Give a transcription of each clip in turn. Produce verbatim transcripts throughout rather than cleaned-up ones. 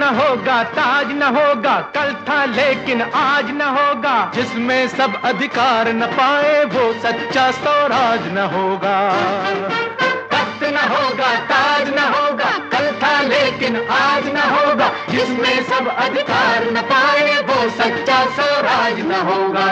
न होगा, ताज न होगा, कल था लेकिन आज न होगा। जिसमें सब अधिकार न पाए वो सच्चा स्वराज न होगा। तख्त न होगा, ताज न होगा, कल था लेकिन आज न होगा। जिसमें सब अधिकार न पाए वो सच्चा स्वराज न होगा।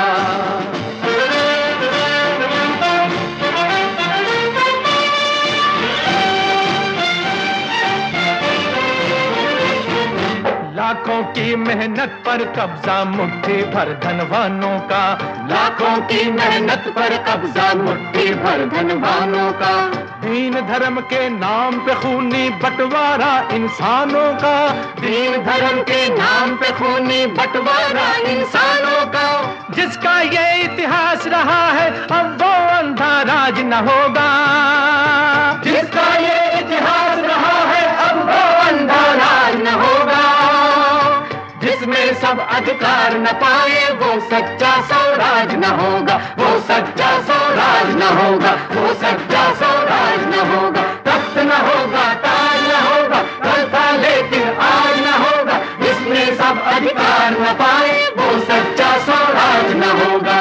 लाखों की मेहनत पर कब्जा मुट्ठी भर धनवानों का। लाखों की मेहनत पर कब्जा मुट्ठी भर धनवानों का। दीन धर्म के नाम पे खूनी बंटवारा इंसानों का। दीन धर्म के नाम पे खूनी बंटवारा इंसानों का। जिसका ये इतिहास रहा है अब वो अंधा राज न होगा। जिसका ये इतिहास रहा है अब वो अंधा राज न होगा। जिसमें सब अधिकार न पाए वो सच्चा स्वराज न होगा। वो सच्चा स्वराज न होगा, वो सच्चा स्वराज न होगा। तख्त न होगा, ताज न होगा, कल था लेकिन आज न होगा। जिसमें सब अधिकार न पाए वो सच्चा स्वराज न होगा।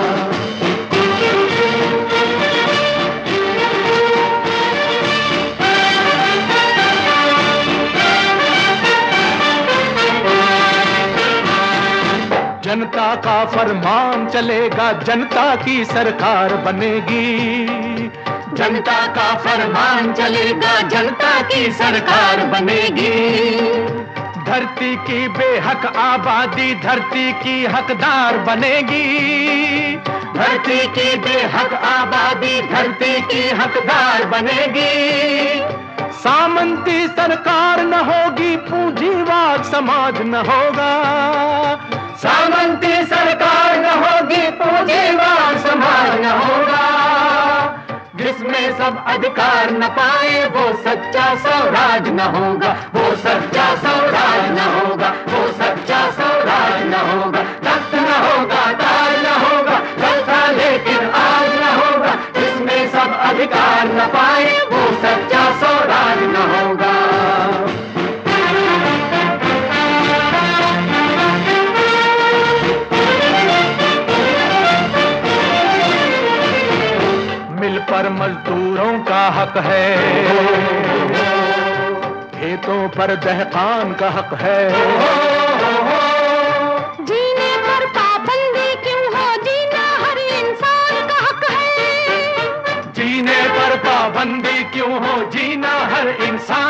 जनता का फरमान चलेगा, जनता की सरकार बनेगी। जनता का फरमान चलेगा, जनता की सरकार बनेगी। धरती की बेहक आबादी धरती की हकदार बनेगी। धरती की बेहक आबादी धरती की हकदार बनेगी। सामंती सरकार न होगी, पूंजीवाद समाज न होगा। सामंती सरकार न होगी, पूंजीवाद समाज न होगा। जिसमें सब अधिकार न पाए वो सच्चा स्वराज न होगा। वो सच्चा स्वराज न होगा, वो सच्चा स्वराज न होगा। तख्त न होगा, ताज न होगा, कल था लेकिन आज न होगा। जिसमें सब अधिकार न पाए वो सच्चा स्वराज न होगा। मिल पर मजदूरों का हक है, खेतों पर दहकान का हक है। जीने पर पाबंदी क्यों हो, जीना हर इंसान का हक है। जीने पर पाबंदी क्यों हो, जीना हर इंसान